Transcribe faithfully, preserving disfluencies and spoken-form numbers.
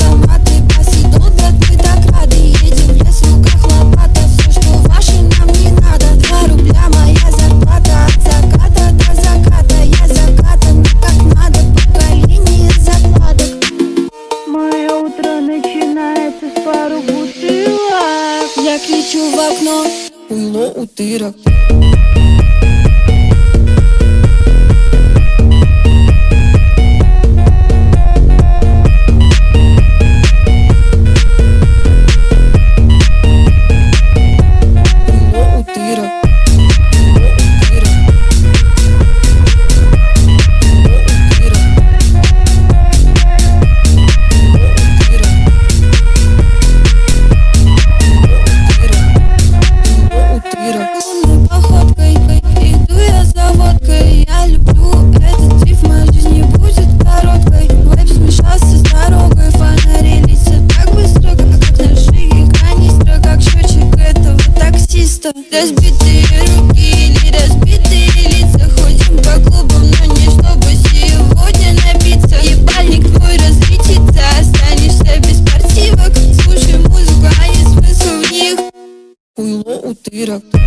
автоматы, пасы долбят, мы так рады. Едем в лес, в руках лопата, все, что ваше, нам не надо. Два рубля моя зарплата, от заката до заката. Я закатан, как надо, поколение закладок. Мое утро начинается с пару бутылок. Я кричу в окно: уйло, утырок. Походкой иду я за водкой. Я люблю этот риф, моя жизнь не будет короткой. Вайб смешался с дорогой, фонари летят так быстро, как ножи канистра, как счетчик этого таксиста. Разбитые руки или разбитые лица, ходим по клубам, но не чтобы сегодня напиться. Ебальник твой разлетится, останешься без спортивок. Слушай музыку, а не смысл в них. Уйло, утырок.